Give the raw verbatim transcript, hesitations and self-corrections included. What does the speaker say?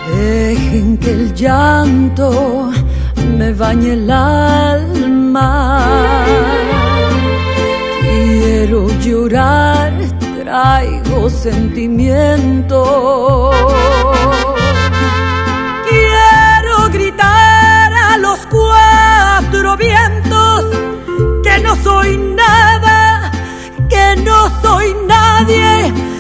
Dejen que el llanto me bañe el alma. Quiero llorar, traigo sentimiento. Quiero gritar a los cuatro vientos que no soy nada, que no soy nadie.